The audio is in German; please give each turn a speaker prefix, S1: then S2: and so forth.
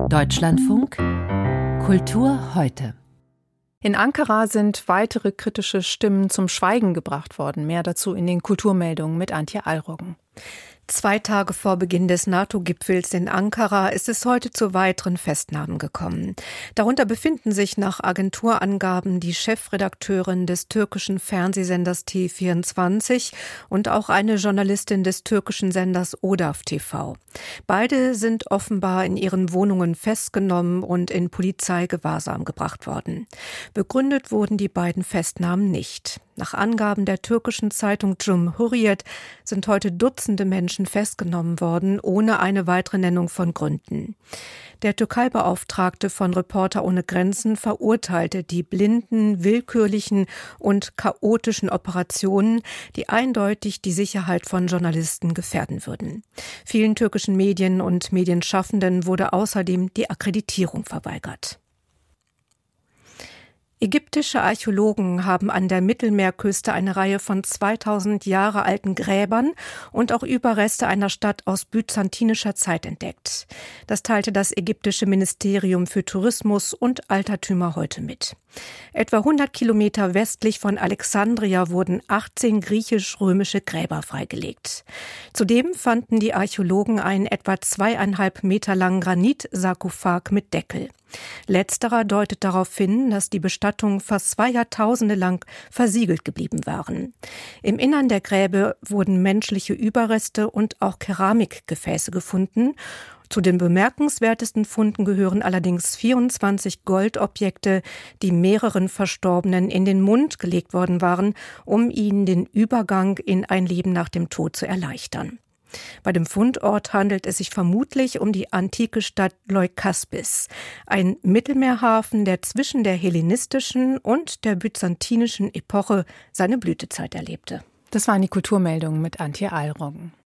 S1: Deutschlandfunk Kultur heute.
S2: In Ankara sind weitere kritische Stimmen zum Schweigen gebracht worden. Mehr dazu in den Kulturmeldungen mit Antje Allroggen.
S3: 2 Tage vor Beginn des NATO-Gipfels in Ankara ist es heute zu weiteren Festnahmen gekommen. Darunter befinden sich nach Agenturangaben die Chefredakteurin des türkischen Fernsehsenders T24 und auch eine Journalistin des türkischen Senders ODAF TV. Beide sind offenbar in ihren Wohnungen festgenommen und in Polizeigewahrsam gebracht worden. Begründet wurden die beiden Festnahmen nicht. Nach Angaben der türkischen Zeitung Cumhuriyet sind heute Dutzende Menschen festgenommen worden, ohne eine weitere Nennung von Gründen. Der Türkei-Beauftragte von Reporter ohne Grenzen verurteilte die blinden, willkürlichen und chaotischen Operationen, die eindeutig die Sicherheit von Journalisten gefährden würden. Vielen türkischen Medien und Medienschaffenden wurde außerdem die Akkreditierung verweigert. Ägyptische Archäologen haben an der Mittelmeerküste eine Reihe von 2000 Jahre alten Gräbern und auch Überreste einer Stadt aus byzantinischer Zeit entdeckt. Das teilte das ägyptische Ministerium für Tourismus und Altertümer heute mit. Etwa 100 Kilometer westlich von Alexandria wurden 18 griechisch-römische Gräber freigelegt. Zudem fanden die Archäologen einen etwa 2,5 Meter langen Granitsarkophag mit Deckel. Letzterer deutet darauf hin, dass die Bestattungen fast 2 Jahrtausende lang versiegelt geblieben waren. Im Innern der Gräber wurden menschliche Überreste und auch Keramikgefäße gefunden. Zu den bemerkenswertesten Funden gehören allerdings 24 Goldobjekte, die mehreren Verstorbenen in den Mund gelegt worden waren, um ihnen den Übergang in ein Leben nach dem Tod zu erleichtern. Bei dem Fundort handelt es sich vermutlich um die antike Stadt Leukaspis, ein Mittelmeerhafen, der zwischen der hellenistischen und der byzantinischen Epoche seine Blütezeit erlebte.
S2: Das waren die Kulturmeldungen mit Antje Allroggen.